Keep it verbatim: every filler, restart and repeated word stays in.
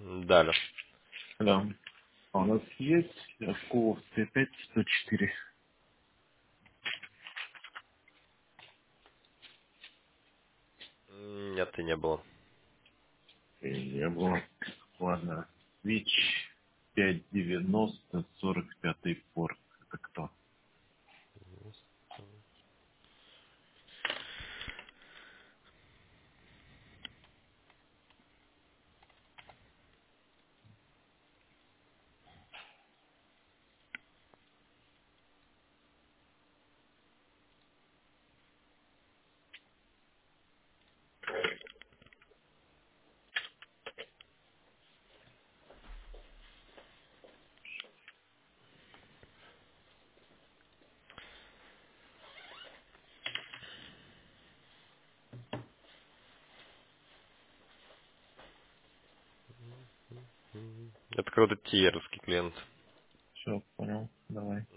Да, Леш. Да. А у нас есть Кулов Т пять сто четыре. Нет, и не было. Я был. Ладно. ВИЧ пять девяносто сорок пятый порт. Это кто? Это какой-то тиеровский клиент. Все, понял. Давай.